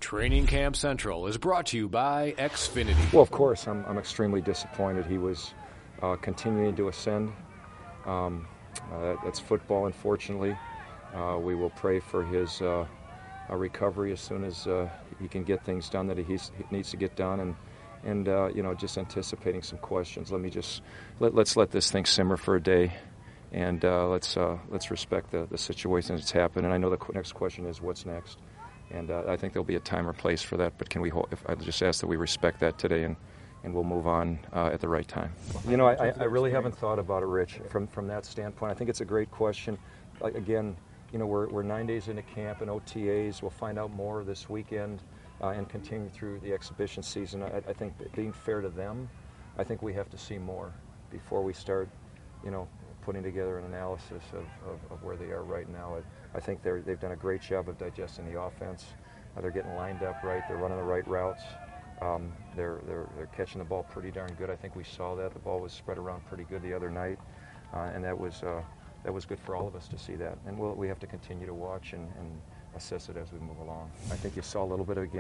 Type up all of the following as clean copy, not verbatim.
Training Camp Central is brought to you by Xfinity. Well, of course, I'm extremely disappointed. He was continuing to ascend. That's football, unfortunately. We will pray for his recovery as soon as he can get things done that he needs to get done, and just anticipating some questions. Let's let this thing simmer for a day, and let's respect the situation that's happened. And I know the next question is what's next, and I think there'll be a time or place for that. But can we? I just ask that we respect that today, and we'll move on at the right time. I really haven't thought about it, Rich, from that standpoint. I think it's a great question. Again, we're 9 days into camp and OTAs. We'll find out more this weekend and continue through the exhibition season. I think being fair to them, I think we have to see more before we start, putting together an analysis of where they are right now. I think they've done a great job of digesting the offense. They're getting lined up right. They're running the right routes. They're catching the ball pretty darn good. I think we saw that. The ball was spread around pretty good the other night, and that was good for all of us to see that. And we have to continue to watch and assess it as we move along. I think you saw a little bit of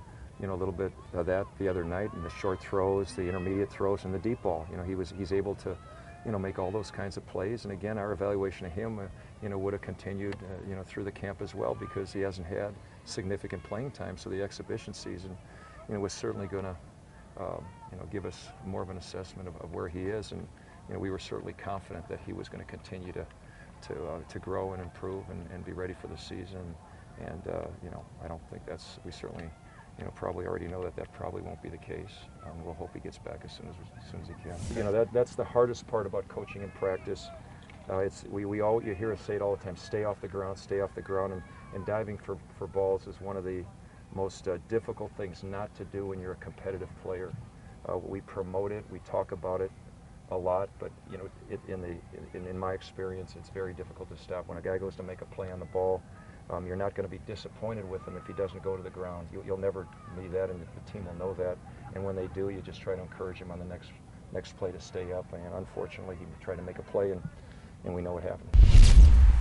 that the other night in the short throws, the intermediate throws, and the deep ball. He's able to make all those kinds of plays. And again, our evaluation of him would have continued through the camp as well, because he hasn't had significant playing time. So the exhibition season was certainly going to give us more of an assessment of where he is, and we were certainly confident that he was going to continue to grow and improve and be ready for the season. And I don't think we certainly probably already know that probably won't be the case. We'll hope he gets back as soon as he can. That's the hardest part about coaching and practice. You hear us say it all the time: stay off the ground, and diving for balls is one of the most difficult things not to do when you're a competitive player. We promote it, we talk about it a lot, but in my experience, it's very difficult to stop. When a guy goes to make a play on the ball, you're not going to be disappointed with him if he doesn't go to the ground. You'll never be that, and the team will know that. And when they do, you just try to encourage him on the next play to stay up. And unfortunately, he tried to make a play, and we know what happened.